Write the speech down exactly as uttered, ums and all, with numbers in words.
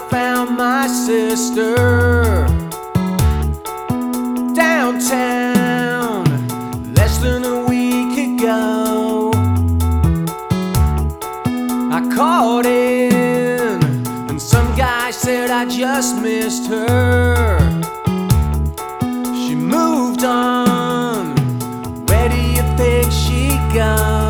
found my sister downtown less than a week ago. I called in and some guy said I just missed her. She moved on. Where do you think she gone?